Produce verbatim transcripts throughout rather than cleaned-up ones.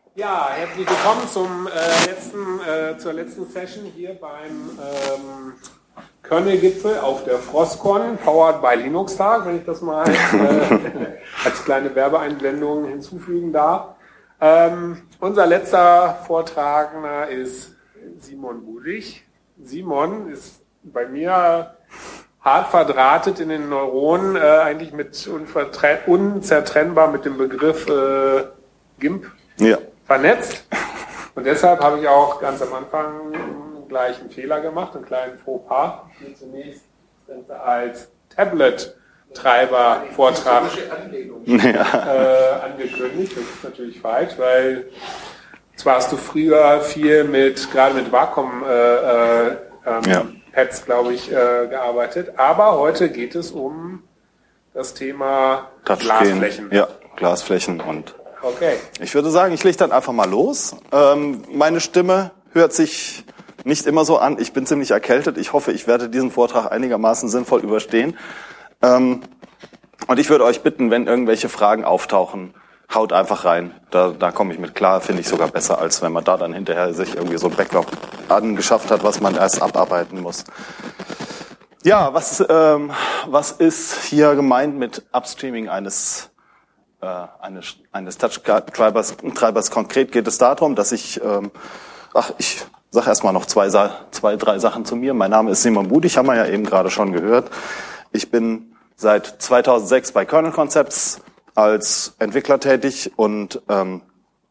Ja, herzlich willkommen zum, äh, letzten, äh, zur letzten Session hier beim ähm, Kernel-Gipfel auf der Frostcon, powered by Linux-Tag, wenn ich das mal äh, als kleine Werbeeinblendung hinzufügen darf. Ähm, unser letzter Vortragender ist Simon Budig. Simon ist bei mir hart verdrahtet in den Neuronen, äh, eigentlich mit unzertrennbar mit dem Begriff äh, GIMP ja. vernetzt. Und deshalb habe ich auch ganz am Anfang gleich einen Fehler gemacht, einen kleinen Fauxpas. Hier zunächst das Ganze als Tablet-Treiber-Vortrag ja. äh, angekündigt. Das ist natürlich falsch, weil zwar hast du früher viel mit, gerade mit Wacom äh, äh, ähm, ja. Pads, glaube ich, äh, gearbeitet. Aber heute geht es um das Thema Glasflächen. Ja, Glasflächen und okay. Ich würde sagen, ich lege dann einfach mal los. Ähm, meine Stimme hört sich nicht immer so an. Ich bin ziemlich erkältet. Ich hoffe, ich werde diesen Vortrag einigermaßen sinnvoll überstehen. Ähm, und ich würde euch bitten, wenn irgendwelche Fragen auftauchen, haut einfach rein. Da, da komme ich mit klar, finde ich sogar besser, als wenn man da dann hinterher sich irgendwie so ein Backlog angeschafft hat, was man erst abarbeiten muss. Ja, was, ähm, was ist hier gemeint mit Upstreaming eines äh, eines, eines Touch-Treibers? Treibers? Konkret geht es darum, dass ich, ähm, ach, ich sage erstmal noch zwei, zwei, drei Sachen zu mir. Mein Name ist Simon Budig, haben wir ja eben gerade schon gehört. Ich bin seit zweitausendsechs bei Kernel Concepts als Entwickler tätig und ähm,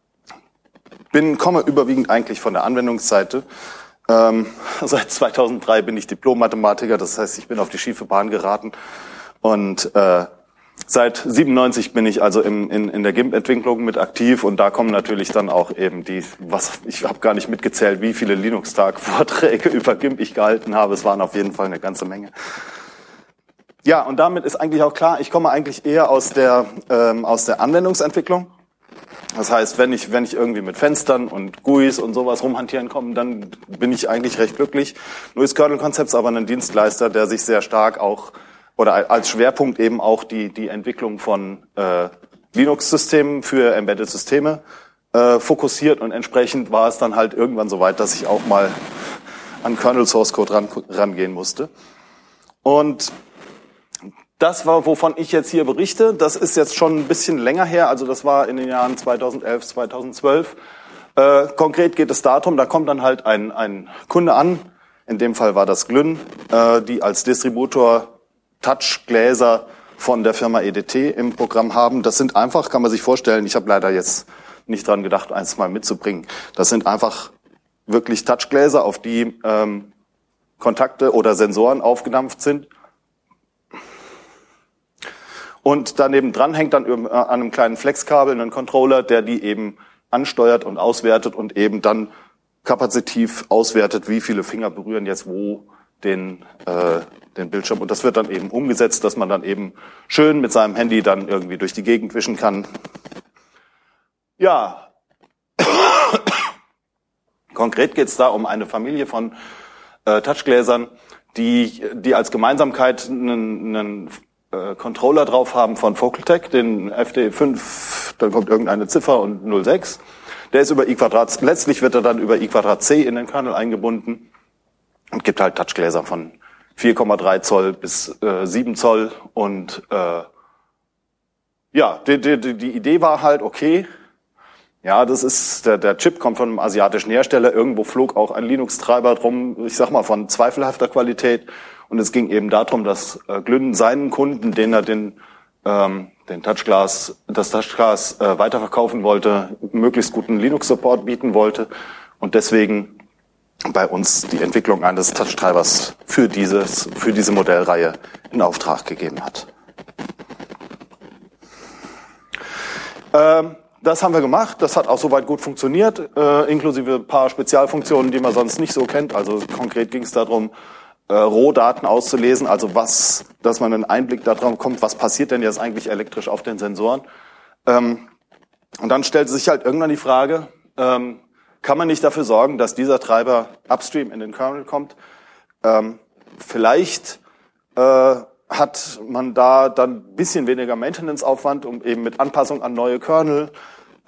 bin komme überwiegend eigentlich von der Anwendungsseite. Ähm, seit zweitausenddrei bin ich Diplom-Mathematiker, das heißt, ich bin auf die schiefe Bahn geraten und äh, seit siebenundneunzig bin ich also im, in, in der GIMP-Entwicklung mit aktiv und da kommen natürlich dann auch eben die, was ich habe gar nicht mitgezählt, wie viele Linux-Tag-Vorträge über GIMP ich gehalten habe. Es waren auf jeden Fall eine ganze Menge. Ja, und damit ist eigentlich auch klar, ich komme eigentlich eher aus der ähm, aus der Anwendungsentwicklung. Das heißt, wenn ich wenn ich irgendwie mit Fenstern und G U Is und sowas rumhantieren komme, dann bin ich eigentlich recht glücklich. Nur ist Kernel Concepts aber ein Dienstleister, der sich sehr stark auch oder als Schwerpunkt eben auch die die Entwicklung von äh, Linux-Systemen für Embedded-Systeme äh, fokussiert und entsprechend war es dann halt irgendwann so weit, dass ich auch mal an Kernel Source Code ran, rangehen musste. Und das war, wovon ich jetzt hier berichte, das ist jetzt schon ein bisschen länger her, also das war in den Jahren zweitausendelf, zweitausendzwölf. Äh, konkret geht es darum, da kommt dann halt ein, ein Kunde an, in dem Fall war das Glyn, äh, die als Distributor Touchgläser von der Firma E D T im Programm haben. Das sind einfach, kann man sich vorstellen, ich habe leider jetzt nicht dran gedacht, eins mal mitzubringen. Das sind einfach wirklich Touchgläser, auf die ähm, Kontakte oder Sensoren aufgedampft sind. Und daneben dran hängt dann an einem kleinen Flexkabel ein Controller, der die eben ansteuert und auswertet und eben dann kapazitiv auswertet, wie viele Finger berühren jetzt wo den äh, den Bildschirm. Und das wird dann eben umgesetzt, dass man dann eben schön mit seinem Handy dann irgendwie durch die Gegend wischen kann. Ja, konkret geht es da um eine Familie von äh, Touchgläsern, die die als Gemeinsamkeit einen, einen äh, Controller drauf haben von Vocaltec, den F D fünf, dann kommt irgendeine Ziffer und null sechs. Der ist über I Quadrat, letztlich wird er dann über I Quadrat C in den Kernel eingebunden und gibt halt Touchgläser von vier Komma drei Zoll bis äh, sieben Zoll und äh, ja, die, die, die Idee war halt, okay, ja, das ist, der, der Chip kommt von einem asiatischen Hersteller, irgendwo flog auch ein Linux-Treiber drum, ich sag mal von zweifelhafter Qualität. Und es ging eben darum, dass äh, Glyn seinen Kunden, denen er den ähm, den Touchglas, das Touchglas äh, weiterverkaufen wollte, möglichst guten Linux-Support bieten wollte und deswegen bei uns die Entwicklung eines Touch-Treibers für dieses für diese Modellreihe in Auftrag gegeben hat. Ähm, das haben wir gemacht. Das hat auch soweit gut funktioniert, äh, inklusive ein paar Spezialfunktionen, die man sonst nicht so kennt. Also konkret ging es darum, Äh, Rohdaten auszulesen, also was, dass man einen Einblick darauf bekommt, was passiert denn jetzt eigentlich elektrisch auf den Sensoren. Ähm, und dann stellt sich halt irgendwann die Frage, ähm, kann man nicht dafür sorgen, dass dieser Treiber upstream in den Kernel kommt? Ähm, vielleicht äh, hat man da dann ein bisschen weniger Maintenance-Aufwand, um eben mit Anpassung an neue Kernel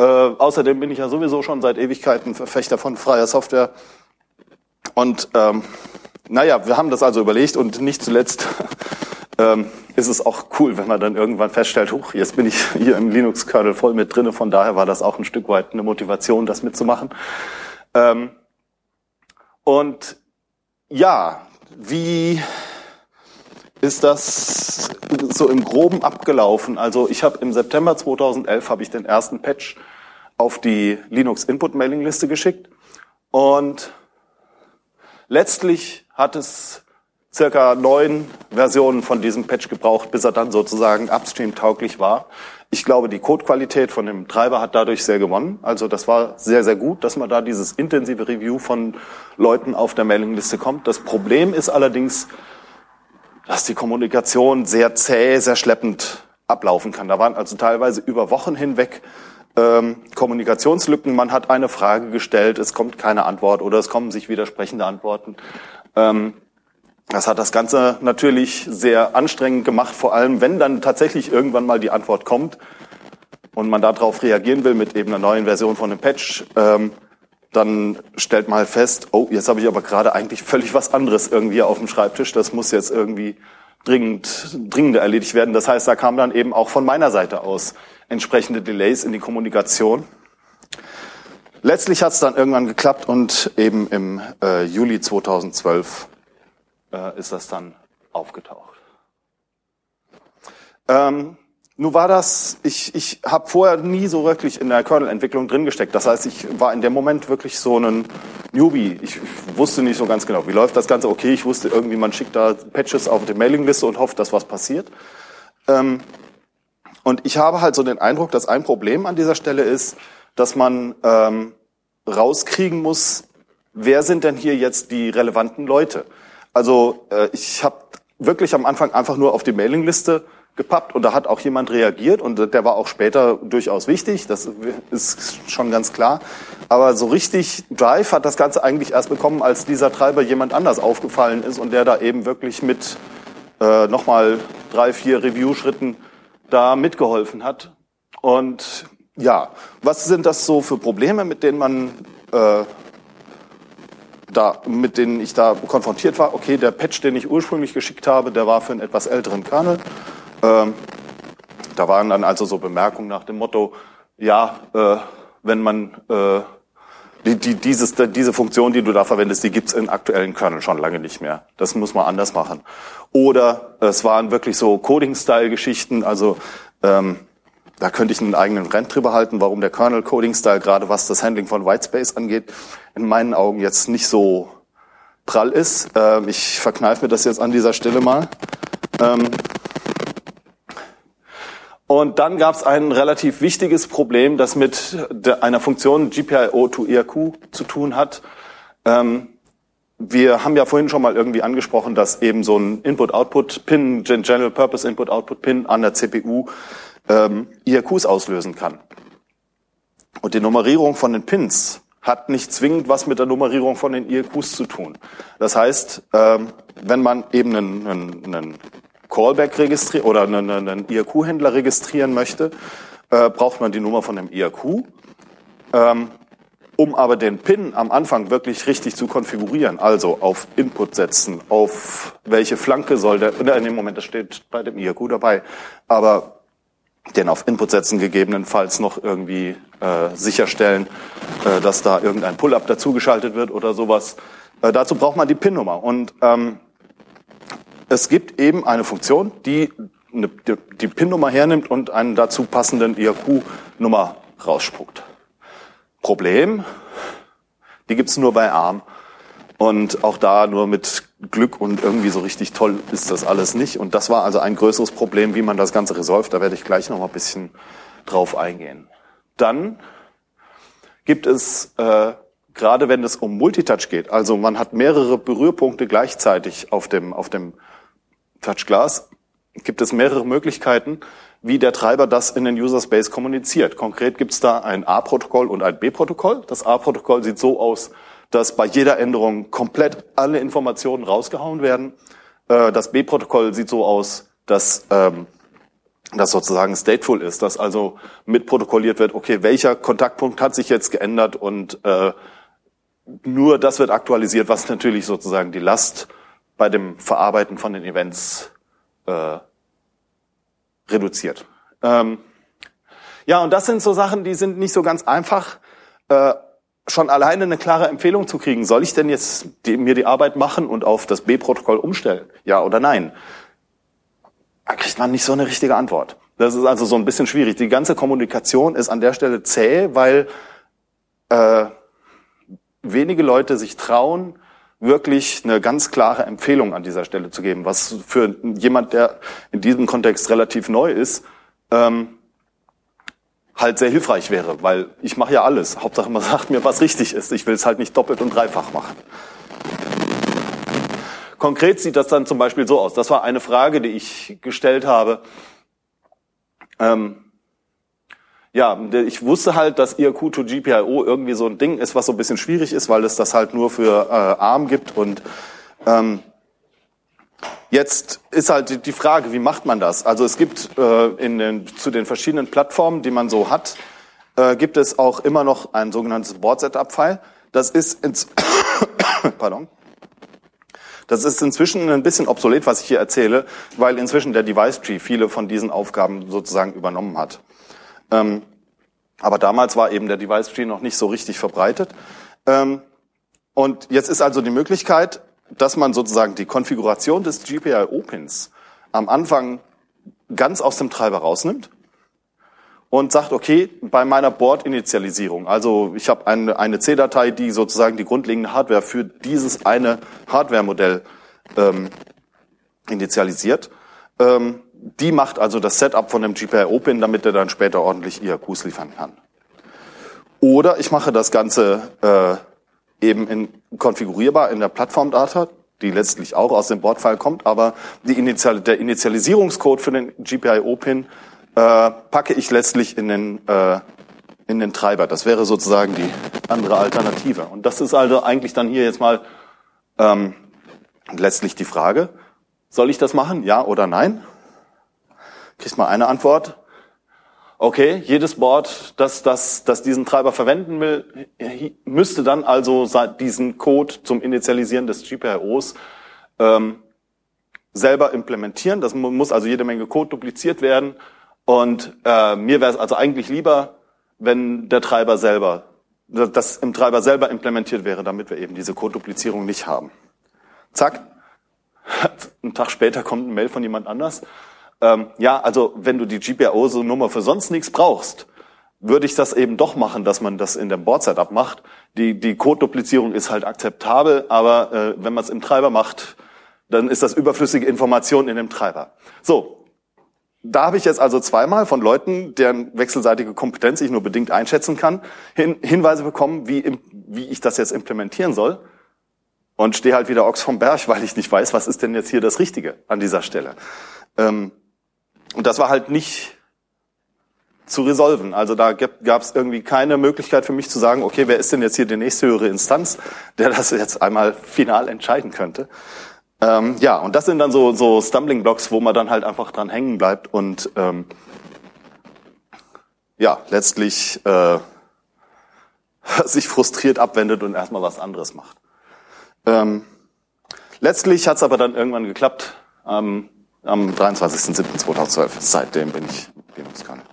Äh, außerdem bin ich ja sowieso schon seit Ewigkeiten Verfechter von freier Software. Und ähm, naja, wir haben das also überlegt und nicht zuletzt ähm, ist es auch cool, wenn man dann irgendwann feststellt, huch, jetzt bin ich hier im Linux-Kernel voll mit drinne. Von daher war das auch ein Stück weit eine Motivation, das mitzumachen. Ähm, und ja, wie ist das so im Groben abgelaufen? Also ich habe im September zweitausendelf habe ich den ersten Patch auf die Linux-Input-Mailing-Liste geschickt und letztlich hat es circa neun Versionen von diesem Patch gebraucht, bis er dann sozusagen upstream-tauglich war. Ich glaube, die Codequalität von dem Treiber hat dadurch sehr gewonnen. Also das war sehr, sehr gut, dass man da dieses intensive Review von Leuten auf der Mailingliste kommt. Das Problem ist allerdings, dass die Kommunikation sehr zäh, sehr schleppend ablaufen kann. Da waren also teilweise über Wochen hinweg ähm, Kommunikationslücken. Man hat eine Frage gestellt, es kommt keine Antwort oder es kommen sich widersprechende Antworten. Ähm, Das hat das Ganze natürlich sehr anstrengend gemacht, vor allem wenn dann tatsächlich irgendwann mal die Antwort kommt und man darauf reagieren will mit eben einer neuen Version von dem Patch, ähm, dann stellt man halt fest, oh, jetzt habe ich aber gerade eigentlich völlig was anderes irgendwie auf dem Schreibtisch, das muss jetzt irgendwie dringend, dringender erledigt werden. Das heißt, da kamen dann eben auch von meiner Seite aus entsprechende Delays in die Kommunikation. Letztlich hat es dann irgendwann geklappt und eben im äh, Juli zweitausendzwölf äh, ist das dann aufgetaucht. Ähm, nun war das, ich, ich habe vorher nie so wirklich in der Kernel-Entwicklung drin gesteckt. Das heißt, ich war in dem Moment wirklich so ein Newbie. Ich, ich wusste nicht so ganz genau, wie läuft das Ganze. Okay, ich wusste irgendwie, man schickt da Patches auf die Mailingliste und hofft, dass was passiert. Ähm, und ich habe halt so den Eindruck, dass ein Problem an dieser Stelle ist, dass man ähm, rauskriegen muss, wer sind denn hier jetzt die relevanten Leute? Also äh, ich habe wirklich am Anfang einfach nur auf die Mailingliste gepappt und da hat auch jemand reagiert und der war auch später durchaus wichtig, das ist schon ganz klar. Aber so richtig Drive hat das Ganze eigentlich erst bekommen, als dieser Treiber jemand anders aufgefallen ist und der da eben wirklich mit äh, nochmal drei, vier Review-Schritten da mitgeholfen hat. Und ja, was sind das so für Probleme, mit denen man äh, da, mit denen ich da konfrontiert war? Okay, der Patch, den ich ursprünglich geschickt habe, der war für einen etwas älteren Kernel. Ähm, da waren dann also so Bemerkungen nach dem Motto, ja, äh, wenn man äh, die, die, dieses, diese Funktion, die du da verwendest, die gibt's in aktuellen Kernel schon lange nicht mehr. Das muss man anders machen. Oder es waren wirklich so Coding-Style-Geschichten, also ähm, da könnte ich einen eigenen Rant drüber halten, warum der Kernel-Coding-Style, gerade was das Handling von Whitespace angeht, in meinen Augen jetzt nicht so prall ist. Ähm, ich verkneife mir das jetzt an dieser Stelle mal. Ähm, und dann gab es ein relativ wichtiges Problem, das mit der, einer Funktion G P I O to I R Q zu tun hat. Ähm, wir haben ja vorhin schon mal irgendwie angesprochen, dass eben so ein Input-Output-Pin, General Purpose Input-Output-Pin an der C P U ähm, I R Qs auslösen kann. Und die Nummerierung von den Pins hat nicht zwingend was mit der Nummerierung von den I R Qs zu tun. Das heißt, ähm, wenn man eben einen, einen, einen Callback registrieren oder einen, einen I R Q-Händler registrieren möchte, äh, braucht man die Nummer von dem I R Q. Ähm, um aber den Pin am Anfang wirklich richtig zu konfigurieren, also auf Input setzen, auf welche Flanke soll der, in dem Moment, das steht bei dem I R Q dabei, aber den auf Input setzen, gegebenenfalls noch irgendwie äh, sicherstellen, äh, dass da irgendein Pull-up dazugeschaltet wird oder sowas. Äh, dazu braucht man die Pin-Nummer. Und ähm, es gibt eben eine Funktion, die eine, die, die Pin-Nummer hernimmt und einen dazu passenden I R Q-Nummer rausspuckt. Problem, die gibt's nur bei ARM. Und auch da nur mit Glück und irgendwie so richtig toll ist das alles nicht. Und das war also ein größeres Problem, wie man das Ganze resolved. Da werde ich gleich noch mal ein bisschen drauf eingehen. Dann gibt es, äh, gerade wenn es um Multitouch geht, also man hat mehrere Berührpunkte gleichzeitig auf dem, auf dem Touchglas, gibt es mehrere Möglichkeiten, wie der Treiber das in den User Space kommuniziert. Konkret gibt es da ein A-Protokoll und ein B-Protokoll. Das A-Protokoll sieht so aus, dass bei jeder Änderung komplett alle Informationen rausgehauen werden. Das B-Protokoll sieht so aus, dass ähm, das sozusagen stateful ist, dass also mitprotokolliert wird, okay, welcher Kontaktpunkt hat sich jetzt geändert und äh, nur das wird aktualisiert, was natürlich sozusagen die Last bei dem Verarbeiten von den Events äh, reduziert. Ähm, ja, und das sind so Sachen, die sind nicht so ganz einfach, äh, schon alleine eine klare Empfehlung zu kriegen. Soll ich denn jetzt die, mir die Arbeit machen und auf das B-Protokoll umstellen? Ja oder nein? Da kriegt man nicht so eine richtige Antwort. Das ist also so ein bisschen schwierig. Die ganze Kommunikation ist an der Stelle zäh, weil äh, wenige Leute sich trauen, wirklich eine ganz klare Empfehlung an dieser Stelle zu geben, was für jemand, der in diesem Kontext relativ neu ist, ähm, halt sehr hilfreich wäre, weil ich mache ja alles. Hauptsache man sagt mir, was richtig ist. Ich will es halt nicht doppelt und dreifach machen. Konkret sieht das dann zum Beispiel so aus. Das war eine Frage, die ich gestellt habe. Ähm, ja, ich wusste halt, dass I R Q to G P I O irgendwie so ein Ding ist, was so ein bisschen schwierig ist, weil es das halt nur für äh, ARM gibt. Und ähm, jetzt ist halt die Frage, wie macht man das? Also es gibt äh, in den, zu den verschiedenen Plattformen, die man so hat, äh, gibt es auch immer noch ein sogenanntes Board-Setup-File. Das ist ins Pardon. Das ist inzwischen ein bisschen obsolet, was ich hier erzähle, weil inzwischen der Device Tree viele von diesen Aufgaben sozusagen übernommen hat. Ähm, aber damals war eben der Device Tree noch nicht so richtig verbreitet. Ähm, und jetzt ist also die Möglichkeit, dass man sozusagen die Konfiguration des G P I O-Pins am Anfang ganz aus dem Treiber rausnimmt und sagt, okay, bei meiner Board-Initialisierung, also ich habe eine, eine C-Datei, die sozusagen die grundlegende Hardware für dieses eine Hardware-Modell ähm, initialisiert, ähm, die macht also das Setup von dem G P I O-Pin, damit er dann später ordentlich I R Qs liefern kann. Oder ich mache das Ganze äh, eben in, konfigurierbar in der Plattformdata, die letztlich auch aus dem Board-File kommt, aber die Initial, der Initialisierungscode für den G P I O-Pin äh, packe ich letztlich in den, äh, in den Treiber. Das wäre sozusagen die andere Alternative. Und das ist also eigentlich dann hier jetzt mal ähm, letztlich die Frage, soll ich das machen, ja oder nein? Kriegst mal eine Antwort. Okay, jedes Board, das, das, das diesen Treiber verwenden will, müsste dann also diesen Code zum Initialisieren des G P I Os ähm, selber implementieren. Das muss also jede Menge Code dupliziert werden. Und äh, mir wäre es also eigentlich lieber, wenn der Treiber selber, das im Treiber selber implementiert wäre, damit wir eben diese Code-Duplizierung nicht haben. Zack. Einen Tag später kommt eine Mail von jemand anders. Ähm, ja, also wenn du die G P I O-Nummer für sonst nichts brauchst, würde ich das eben doch machen, dass man das in dem Board-Setup macht. Die, die Code-Duplizierung ist halt akzeptabel, aber äh, wenn man es im Treiber macht, dann ist das überflüssige Information in dem Treiber. So, da habe ich jetzt also zweimal von Leuten, deren wechselseitige Kompetenz ich nur bedingt einschätzen kann, hin, Hinweise bekommen, wie, wie ich das jetzt implementieren soll. Und stehe halt wieder Ochs vom Berg, weil ich nicht weiß, was ist denn jetzt hier das Richtige an dieser Stelle. Ähm, und das war halt nicht zu resolven. Also da gab es irgendwie keine Möglichkeit für mich zu sagen, okay, wer ist denn jetzt hier die nächsthöhere Instanz, der das jetzt einmal final entscheiden könnte. Ähm, ja, und das sind dann so, so Stumbling Blocks, wo man dann halt einfach dran hängen bleibt und ähm, ja, letztlich äh, sich frustriert abwendet und erstmal was anderes macht. Ähm, letztlich hat es aber dann irgendwann geklappt, ähm, am dreiundzwanzigsten siebten zweitausendzwölf. Seitdem bin ich Linux-Kernel.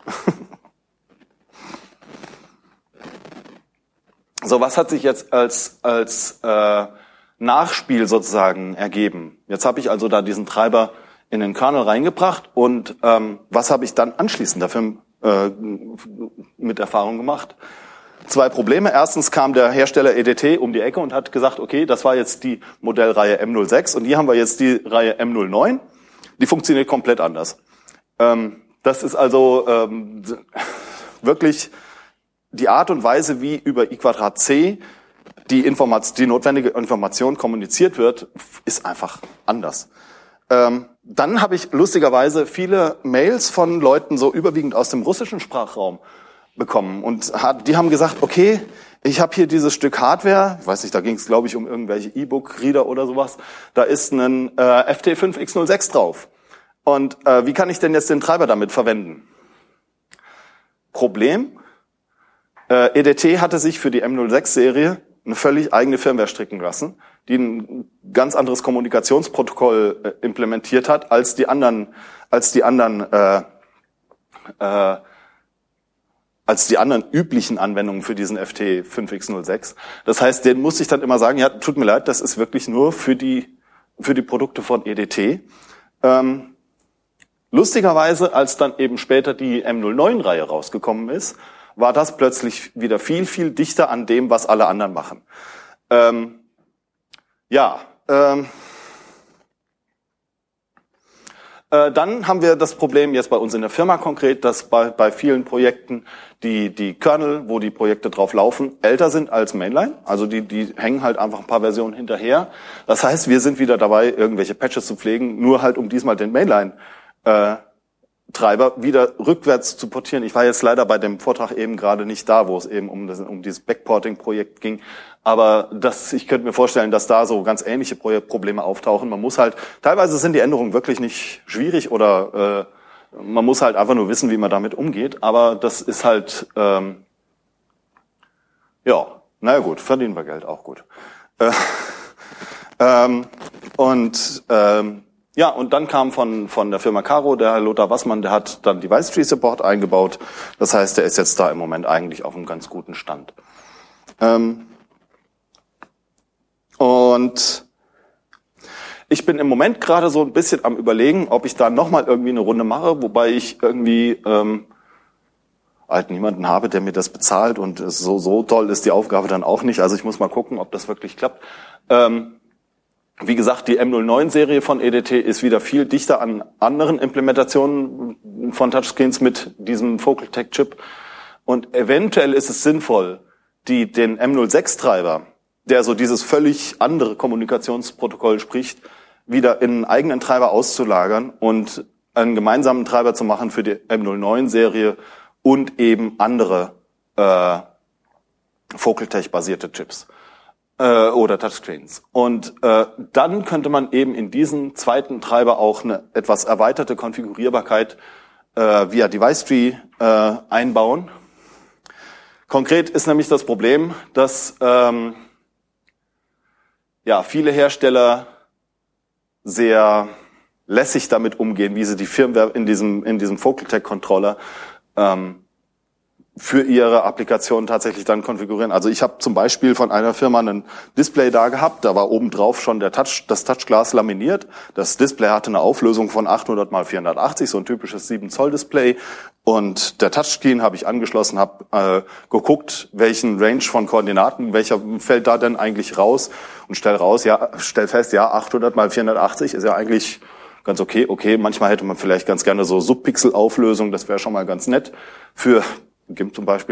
So, was hat sich jetzt als als äh, Nachspiel sozusagen ergeben? Jetzt habe ich also da diesen Treiber in den Kernel reingebracht und ähm, was habe ich dann anschließend dafür äh, mit Erfahrung gemacht? Zwei Probleme. Erstens kam der Hersteller E D T um die Ecke und hat gesagt, okay, das war jetzt die Modellreihe M null sechs und hier haben wir jetzt die Reihe M null neun. Die funktioniert komplett anders. Ähm, das ist also ähm, wirklich die Art und Weise, wie über I Quadrat C die, Informat- die notwendige Information kommuniziert wird, ist einfach anders. Ähm, dann habe ich lustigerweise viele Mails von Leuten so überwiegend aus dem russischen Sprachraum bekommen und hat, die haben gesagt, okay, ich habe hier dieses Stück Hardware, ich weiß nicht, da ging es glaube ich um irgendwelche E-Book-Reader oder sowas, da ist ein äh, F T fünf X null sechs drauf. Und äh, wie kann ich denn jetzt den Treiber damit verwenden? Problem, äh, E D T hatte sich für die M null sechs Serie eine völlig eigene Firmware stricken lassen, die ein ganz anderes Kommunikationsprotokoll äh, implementiert hat als die anderen, als die anderen, äh, äh, als die anderen üblichen Anwendungen für diesen F T fünf X null sechs. Das heißt, den muss ich dann immer sagen, ja, tut mir leid, das ist wirklich nur für die, für die Produkte von E D T. Ähm, lustigerweise, als dann eben später die M null neun Reihe rausgekommen ist, war das plötzlich wieder viel, viel dichter an dem, was alle anderen machen. Ähm, ja, ähm, äh, dann haben wir das Problem jetzt bei uns in der Firma konkret, dass bei, bei vielen Projekten die, die Kernel, wo die Projekte drauf laufen, älter sind als Mainline. Also die, die hängen halt einfach ein paar Versionen hinterher. Das heißt, wir sind wieder dabei, irgendwelche Patches zu pflegen, nur halt um diesmal den Mainline äh, Treiber wieder rückwärts zu portieren. Ich war jetzt leider bei dem Vortrag eben gerade nicht da, wo es eben um, das, um dieses Backporting-Projekt ging. Aber das, ich könnte mir vorstellen, dass da so ganz ähnliche Probleme auftauchen. Man muss halt, teilweise sind die Änderungen wirklich nicht schwierig oder äh, man muss halt einfach nur wissen, wie man damit umgeht. Aber das ist halt, ähm, ja, naja gut, verdienen wir Geld, auch gut. Äh, ähm, und ähm, Ja, und dann kam von von der Firma Caro der Herr Lothar Wassmann, der hat dann Device Tree Support eingebaut. Das heißt, der ist jetzt da im Moment eigentlich auf einem ganz guten Stand. Ähm und ich bin im Moment gerade so ein bisschen am Überlegen, ob ich da nochmal irgendwie eine Runde mache, wobei ich irgendwie ähm, halt niemanden habe, der mir das bezahlt und so so toll ist die Aufgabe dann auch nicht. Also ich muss mal gucken, ob das wirklich klappt. Ähm, Wie gesagt, die M null neun Serie von E D T ist wieder viel dichter an anderen Implementationen von Touchscreens mit diesem Focal-Tech-Chip. Und eventuell ist es sinnvoll, die den M null sechs Treiber, der so dieses völlig andere Kommunikationsprotokoll spricht, wieder in einen eigenen Treiber auszulagern und einen gemeinsamen Treiber zu machen für die M null neun Serie und eben andere äh, Focal-Tech-basierte Chips. Oder Touchscreens. Und äh, dann könnte man eben in diesen zweiten Treiber auch eine etwas erweiterte Konfigurierbarkeit äh, via Device Tree äh, einbauen. Konkret ist nämlich das Problem, dass ähm, ja viele Hersteller sehr lässig damit umgehen, wie sie die Firmware in diesem in diesem Focal-Tech Controller ähm, für ihre Applikation tatsächlich dann konfigurieren. Also ich habe zum Beispiel von einer Firma ein Display da gehabt, da war oben drauf schon der Touch, das Touchglas laminiert. Das Display hatte eine Auflösung von achthundert mal vierhundertachtzig, so ein typisches sieben Zoll Display. Und der Touchscreen habe ich angeschlossen, habe äh, geguckt, welchen Range von Koordinaten, welcher fällt da denn eigentlich raus und stell raus, ja, stell fest, ja, achthundert mal vierhundertachtzig ist ja eigentlich ganz okay. Okay, manchmal hätte man vielleicht ganz gerne so Subpixel-Auflösung, das wäre schon mal ganz nett für GIMP zum Beispiel,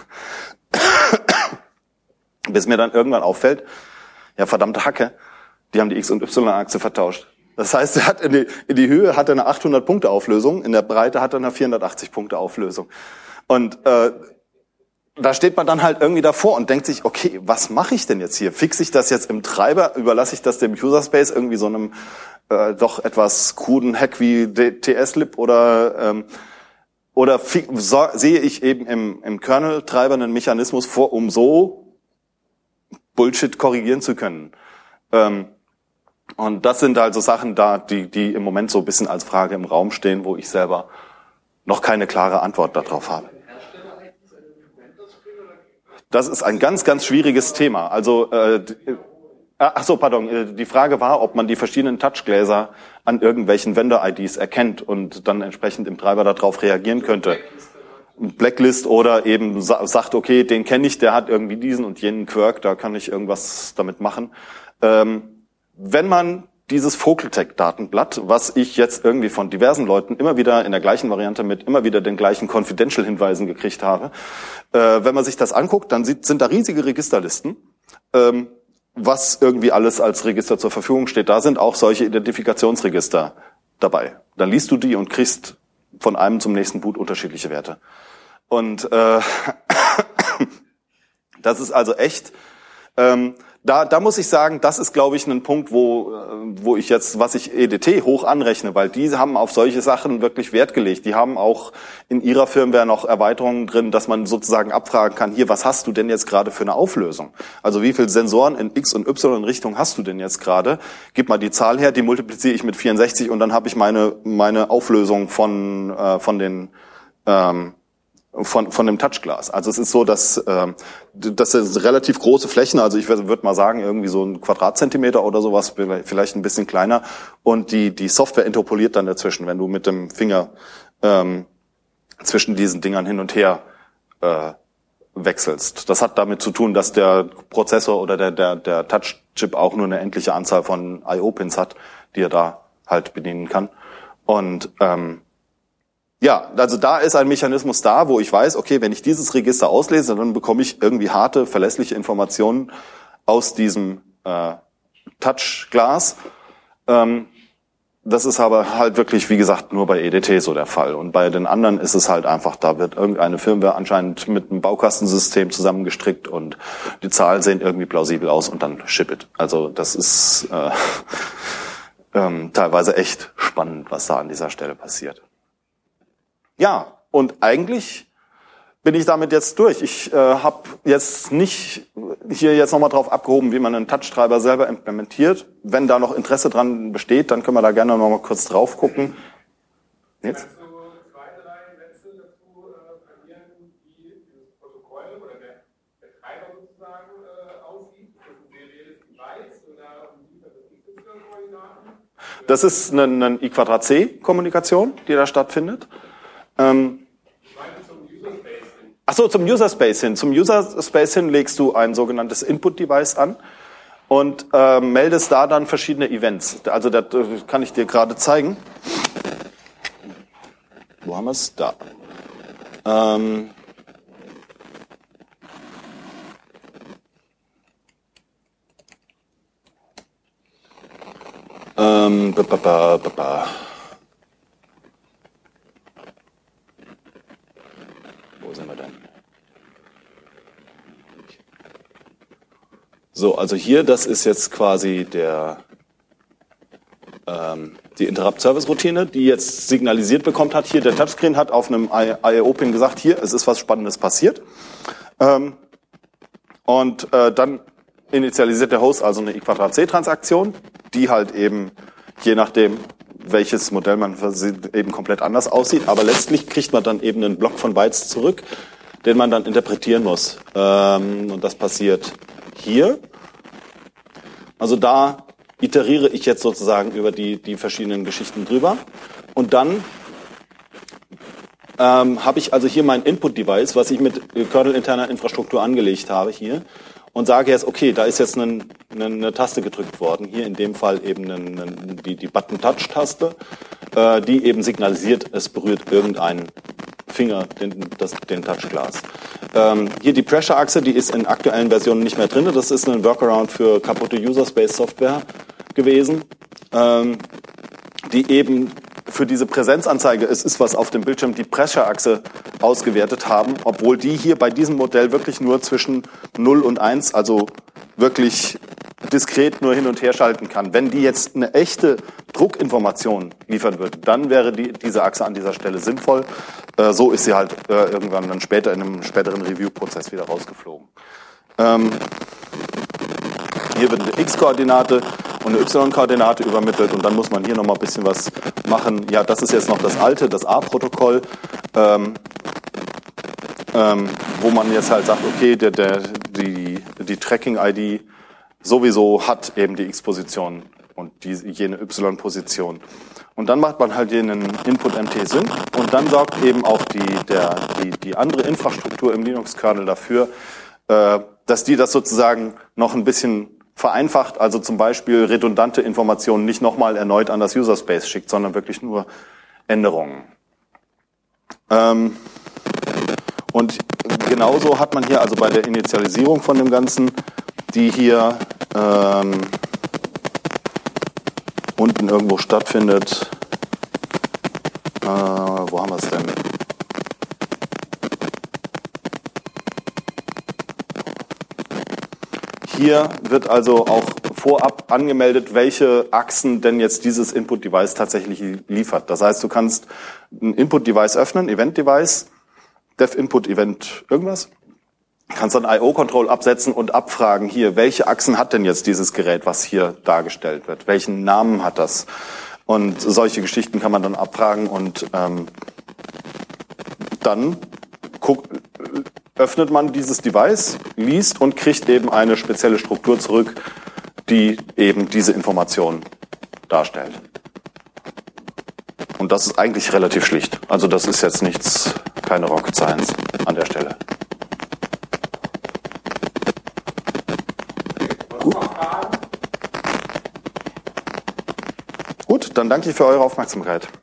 bis mir dann irgendwann auffällt, ja verdammte Hacke, die haben die X- und Y-Achse vertauscht. Das heißt, er hat in die, in die Höhe hat er eine achthundert Punkte Auflösung, in der Breite hat er eine vierhundertachtzig Punkte Auflösung. Und äh, da steht man dann halt irgendwie davor und denkt sich, okay, was mache ich denn jetzt hier? Fixe ich das jetzt im Treiber? Überlasse ich das dem User-Space irgendwie so einem äh, doch etwas kruden Hack wie T S-Lib oder ähm, Oder so, sehe ich eben im, im Kernel-Treiber einen Mechanismus vor, um so Bullshit korrigieren zu können. Ähm, und das sind also Sachen da, die, die im Moment so ein bisschen als Frage im Raum stehen, wo ich selber noch keine klare Antwort darauf habe. Das ist ein ganz, ganz schwieriges Thema. Also äh, Ach so, pardon. Die Frage war, ob man die verschiedenen Touchgläser an irgendwelchen Vendor-I Ds erkennt und dann entsprechend im Treiber darauf reagieren könnte. Blacklist oder eben sagt, okay, den kenne ich, der hat irgendwie diesen und jenen Quirk, da kann ich irgendwas damit machen. Ähm, wenn man dieses Focal-Tech-Datenblatt, was ich jetzt irgendwie von diversen Leuten immer wieder in der gleichen Variante mit immer wieder den gleichen Confidential-Hinweisen gekriegt habe, äh, wenn man sich das anguckt, dann sieht, sind da riesige Registerlisten, ähm, was irgendwie alles als Register zur Verfügung steht. Da sind auch solche Identifikationsregister dabei. Dann liest du die und kriegst von einem zum nächsten Boot unterschiedliche Werte. Und äh, das ist also echt, ähm, Da, da muss ich sagen, das ist, glaube ich, ein Punkt, wo, wo ich jetzt, was ich E D T hoch anrechne, weil die haben auf solche Sachen wirklich Wert gelegt. Die haben auch in ihrer Firmware noch Erweiterungen drin, dass man sozusagen abfragen kann, hier, was hast du denn jetzt gerade für eine Auflösung? Also wie viele Sensoren in X- und Y-Richtung hast du denn jetzt gerade? Gib mal die Zahl her, die multipliziere ich mit vierundsechzig und dann habe ich meine, meine Auflösung von, äh, von den, ähm, von von dem Touchglas. Also es ist so, dass ähm, das sind relativ große Flächen, also ich würde mal sagen irgendwie so ein Quadratzentimeter oder sowas, vielleicht ein bisschen kleiner, und die die Software interpoliert dann dazwischen, wenn du mit dem Finger ähm, zwischen diesen Dingern hin und her äh, wechselst. Das hat damit zu tun, dass der Prozessor oder der der der Touchchip auch nur eine endliche Anzahl von I O-Pins hat, die er da halt bedienen kann. Und ähm, ja, also da ist ein Mechanismus da, wo ich weiß, okay, wenn ich dieses Register auslese, dann bekomme ich irgendwie harte, verlässliche Informationen aus diesem äh, Touchglas. Ähm, das ist aber halt wirklich, wie gesagt, nur bei E D T so der Fall. Und bei den anderen ist es halt einfach, da wird irgendeine Firmware anscheinend mit einem Baukastensystem zusammengestrickt und die Zahlen sehen irgendwie plausibel aus und dann ship it. Also das ist äh, ähm, teilweise echt spannend, was da an dieser Stelle passiert. Ja, und eigentlich bin ich damit jetzt durch. Ich äh, habe jetzt nicht hier jetzt nochmal drauf abgehoben, wie man einen Touchtreiber selber implementiert. Wenn da noch Interesse dran besteht, dann können wir da gerne nochmal kurz drauf gucken. Jetzt? Kannst du zwei, drei Sätze dazu äh, verlieren, wie dieses Protokoll oder der, der Treiber sozusagen äh, aussieht? Ist das ein serielles Device oder liefert das X Y-Koordinaten? Das ist eine, eine I Quadrat C-Kommunikation, die da stattfindet. Ähm, Ach so, zum User Space hin. Zum User Space hin legst du ein sogenanntes Input-Device an und äh, meldest da dann verschiedene Events. Also das kann ich dir gerade zeigen. Wo haben wir es? Da. Ähm, ähm, ba, ba, ba, ba, ba. Wo sind wir denn? So, also hier, das ist jetzt quasi der ähm, die Interrupt-Service-Routine, die jetzt signalisiert bekommt hat. Hier, der Touchscreen hat auf einem I O-Pin gesagt, hier, es ist was Spannendes passiert. Ähm, und äh, dann initialisiert der Host also eine I Quadrat C-Transaktion, die halt eben, je nachdem, welches Modell man versieht, eben komplett anders aussieht. Aber letztlich kriegt man dann eben einen Block von Bytes zurück, den man dann interpretieren muss. Ähm, und das passiert hier. Also da iteriere ich jetzt sozusagen über die, die verschiedenen Geschichten drüber. Und dann ähm, habe ich also hier mein Input-Device, was ich mit Kernel-interner Infrastruktur angelegt habe hier. Und sage jetzt, okay, da ist jetzt eine, eine, eine Taste gedrückt worden. Hier in dem Fall eben eine, eine, die, die Button-Touch-Taste, äh, die eben signalisiert, es berührt irgendeinen Finger, den, das, den Touchglas. Ähm, hier die Pressure-Achse, die ist in aktuellen Versionen nicht mehr drin. Das ist ein Workaround für kaputte User-Space-Software gewesen, ähm, die eben für diese Präsenzanzeige, es ist was auf dem Bildschirm, die Pressure-Achse ausgewertet haben, obwohl die hier bei diesem Modell wirklich nur zwischen null und eins, also wirklich diskret nur hin und her schalten kann. Wenn die jetzt eine echte Druckinformation liefern würde, dann wäre die, diese Achse an dieser Stelle sinnvoll. Äh, so ist sie halt äh, irgendwann dann später in einem späteren Review-Prozess wieder rausgeflogen. Ähm, hier wird eine X-Koordinate und eine Y-Koordinate übermittelt und dann muss man hier nochmal ein bisschen was machen. Ja, das ist jetzt noch das alte, das A-Protokoll, ähm, ähm, wo man jetzt halt sagt, okay, der, der, die, die Tracking-I D sowieso hat eben die X-Position und die, jene Y-Position. Und dann macht man halt hier einen Input-M T-Sync und dann sorgt eben auch die, der, die, die andere Infrastruktur im Linux-Kernel dafür, äh, dass die das sozusagen noch ein bisschen vereinfacht, also zum Beispiel redundante Informationen nicht nochmal erneut an das User Space schickt, sondern wirklich nur Änderungen. Ähm, und genauso hat man hier also bei der Initialisierung von dem Ganzen, die hier ähm, unten irgendwo stattfindet, äh, wo haben wir es denn? hier wird also auch vorab angemeldet, welche Achsen denn jetzt dieses Input-Device tatsächlich liefert. Das heißt, du kannst ein Input-Device öffnen, Event-Device, Dev-Input-Event irgendwas, kannst dann I O-Control absetzen und abfragen, hier, welche Achsen hat denn jetzt dieses Gerät, was hier dargestellt wird? Welchen Namen hat das? Und solche Geschichten kann man dann abfragen und ähm, dann guckt, öffnet man dieses Device, liest und kriegt eben eine spezielle Struktur zurück, die eben diese Informationen darstellt. Und das ist eigentlich relativ schlicht. Also das ist jetzt nichts, keine Rocket Science an der Stelle. Gut. Gut, dann danke ich für eure Aufmerksamkeit.